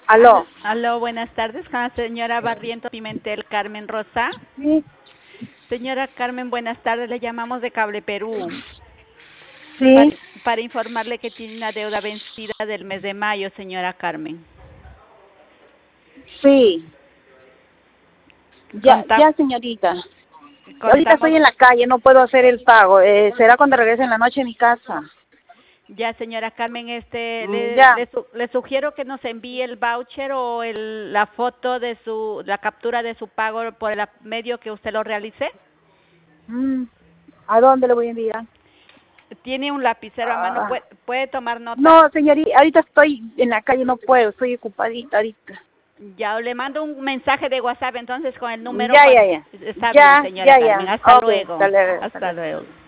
Aló. Aló, buenas tardes, con la señora Barrientos Pimentel Carmen Rosa. Sí. Señora Carmen, buenas tardes, le llamamos de Cable Perú Sí. para informarle que tiene una deuda vencida del mes de mayo, señora Carmen. Sí. Ya, señorita. Ahorita Contamos, estoy en la calle, no puedo hacer el pago. Será cuando regrese en la noche a mi casa. ya señora Carmen, Ya. le sugiero que nos envíe el voucher o la foto de la captura de su pago por el medio que usted lo realice. ¿A dónde le voy a enviar? ¿Tiene un lapicero a mano? ¿Puede tomar nota? No, señorita, ahorita estoy en la calle, no puedo, estoy ocupadita ahorita. Ya, le mando un mensaje de WhatsApp entonces con el número. Ya. Está bien, Ya, señora Carmen. ya. Hasta Ok, luego. hasta luego. Hasta luego.